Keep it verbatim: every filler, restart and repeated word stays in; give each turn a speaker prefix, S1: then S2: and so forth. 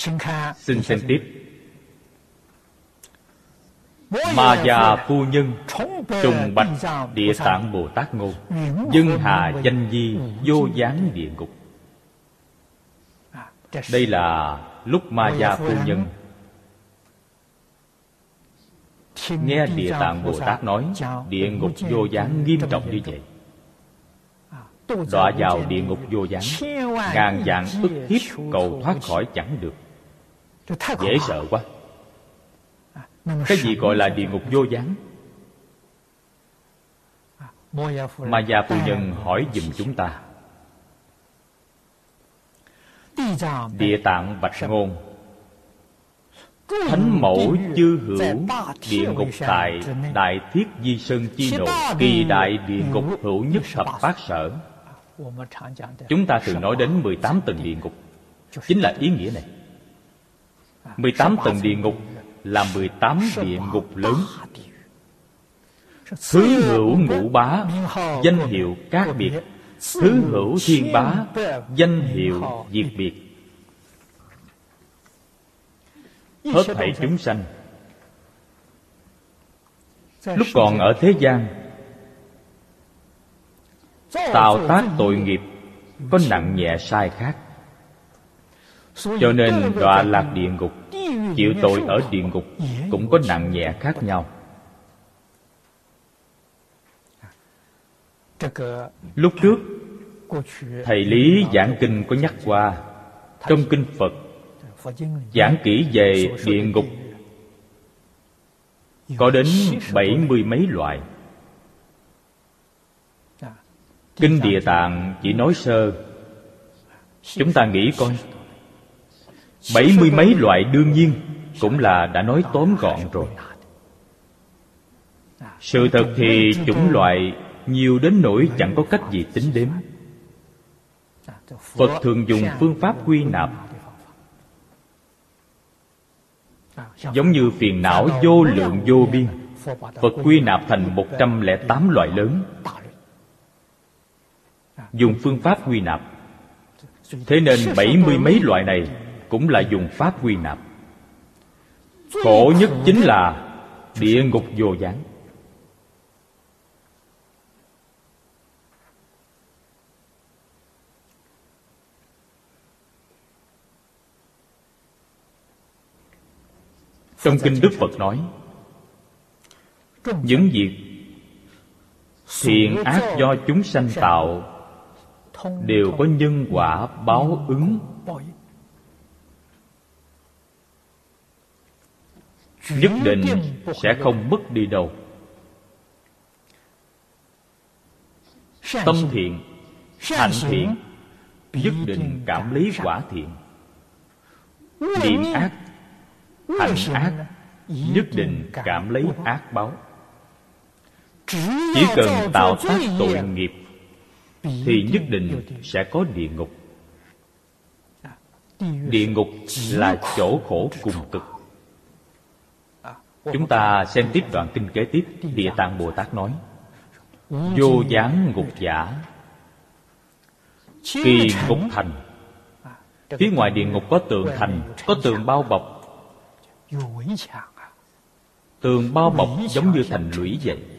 S1: Xin xem tiếp. Ma Gia phu nhân trùng bạch Địa Tạng Bồ Tát ngôn: Dân hà danh di vô gián địa ngục. Đây là lúc Ma Gia phu nhân nghe Địa Tạng Bồ Tát nói địa ngục vô gián nghiêm trọng như vậy, đọa vào địa ngục vô gián, ngàn vạn ức kiếp cầu thoát khỏi chẳng được. Dễ sợ quá. Cái gì gọi là địa ngục vô gián? Ma Gia phu nhân hỏi giùm chúng ta. Địa Tạng bạch ngôn: Thánh mẫu chư hữu địa ngục tại Đại Thiết Di Sơn chi nội, kỳ đại địa ngục hữu nhất thập bát sở. Chúng ta thường nói đến mười tám tầng địa ngục, chính là ý nghĩa này. Mười tám tầng địa ngục là mười tám địa ngục lớn. Thứ hữu ngũ bá, danh hiệu các biệt. Thứ hữu thiên bá, danh hiệu diệt biệt. Hết thảy chúng sanh lúc còn ở thế gian tạo tác tội nghiệp có nặng nhẹ sai khác, cho nên đọa lạc địa ngục, chịu tội ở địa ngục cũng có nặng nhẹ khác nhau. Lúc trước thầy Lý giảng kinh có nhắc qua, trong kinh Phật giảng kỹ về địa ngục có đến bảy mươi mấy loại. Kinh Địa Tạng chỉ nói sơ. Chúng ta nghĩ coi, bảy mươi mấy loại đương nhiên cũng là đã nói tóm gọn rồi. Sự thật thì chủng loại nhiều đến nỗi chẳng có cách gì tính đếm. Phật thường dùng phương pháp quy nạp, giống như phiền não vô lượng vô biên, Phật quy nạp thành một trăm lẻ tám loại lớn, dùng phương pháp quy nạp. Thế nên bảy mươi mấy loại này cũng là dùng pháp quy nạp. Khổ nhất chính là địa ngục vô gián. Trong kinh Đức Phật nói, những việc thiện ác do chúng sanh tạo đều có nhân quả báo ứng, nhất định sẽ không mất đi đâu. Tâm thiện, hành thiện, nhất định cảm lấy quả thiện. Niệm ác, hành ác, nhất định cảm lấy ác báo. Chỉ cần tạo tác tội nghiệp thì nhất định sẽ có địa ngục. Địa ngục là chỗ khổ cùng cực. Chúng ta xem tiếp đoạn kinh kế tiếp. Địa Tạng Bồ Tát nói: Vô gián ngục giả, kỳ ngục thành. Phía ngoài địa ngục có tường thành, có tường bao bọc. Tường bao bọc giống như thành lũy vậy.